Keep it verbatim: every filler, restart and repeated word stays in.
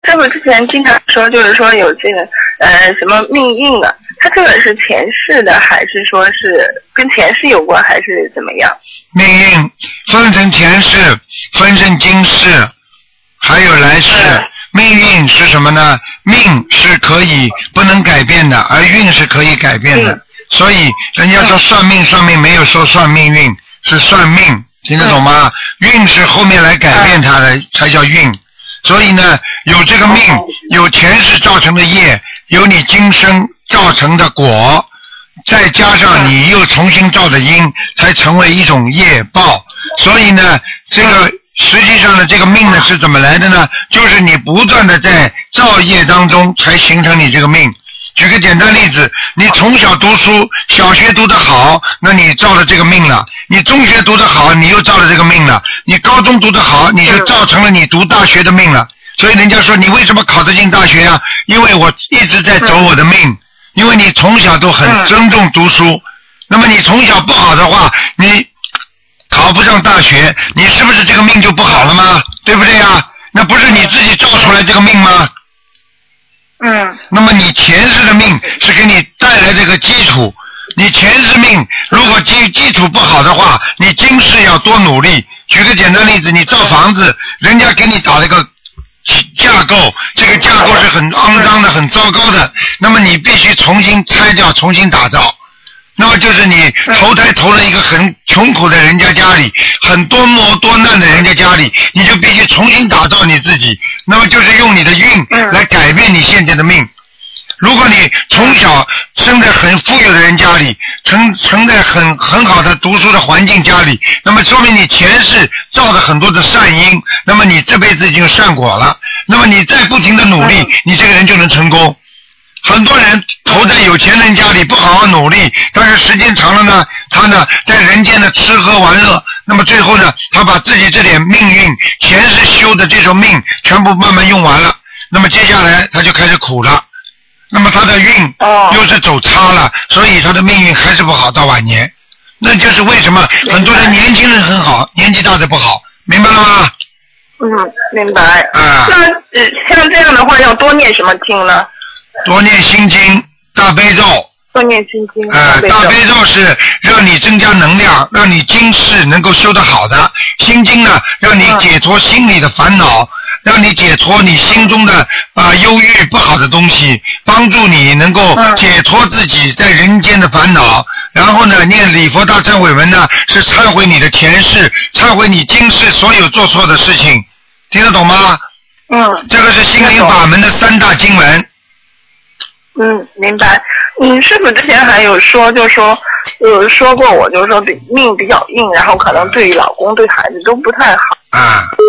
师傅之前经常说，就是说有这个呃什么命运的，它这个是前世的，还是说是跟前世有关，还是怎么样？ 命运分成前世，分成今世，还有来世。嗯、命运是什么呢？命是可以不能改变的，而运是可以改变的。嗯、所以人家说算命，算命没有说算命运，是算命，听得懂吗？嗯、运是后面来改变它的，嗯、才叫运。所以呢，有这个命，有前世造成的业，有你今生造成的果，再加上你又重新造的因，才成为一种业报。所以呢，这个实际上呢，这个命呢是怎么来的呢？就是你不断的在造业当中才形成你这个命。举个简单例子，你从小读书，小学读得好，那你造了这个命了；你中学读得好，你又造了这个命了；你高中读得好，你就造成了你读大学的命了。所以人家说你为什么考得进大学啊？因为我一直在走我的命，因为你从小都很尊重读书。那么你从小不好的话，你考不上大学，你是不是这个命就不好了吗？对不对呀？那不是你自己造出来这个命吗？ 嗯， 那么你前世的命是给你带来这个基础，你前世命如果基基础不好的话，你今世要多努力。举个简单例子，你造房子，人家给你打了一个架构，这个架构是很肮脏的，很糟糕的，那么你必须重新拆掉，重新打造。那么就是你投胎投了一个很穷苦的人家家里，很多磨多难的人家家里，你就必须重新打造你自己。那么就是用你的运来改变你现在的命。如果你从小生在很富有的人家里，生生在很很好的读书的环境家里，那么说明你前世造了很多的善因，那么你这辈子已经善果了。那么你再不停的努力，你这个人就能成功。很多人投在有钱人家里不好好努力，但是时间长了呢，他呢在人间的吃喝玩乐，那么最后呢，他把自己这点命运前世修的这种命全部慢慢用完了，那么接下来他就开始苦了，那么他的运又是走差了，所以他的命运还是不好到晚年。那就是为什么很多人年轻人很好，年纪大的不好，明白了吗？ 嗯，明白。 啊， 那呃像这样的话要多念什么经呢？ 多念心经、大悲咒。 多念心经。 呃，大悲咒是让你增加能量，让你今世能够修得好的。心经呢，让你解脱心里的烦恼，嗯、让你解脱你心中的啊、呃、忧郁不好的东西，帮助你能够解脱自己在人间的烦恼。嗯、然后呢，念礼佛大忏悔文呢，是忏悔你的前世，忏悔你今世所有做错的事情，听得懂吗？ 嗯。 这个是心灵法门的三大经文。 嗯，明白。嗯，师傅之前还有说，就是说，有说过我就是说命比较硬，然后可能对老公对孩子都不太好。 啊。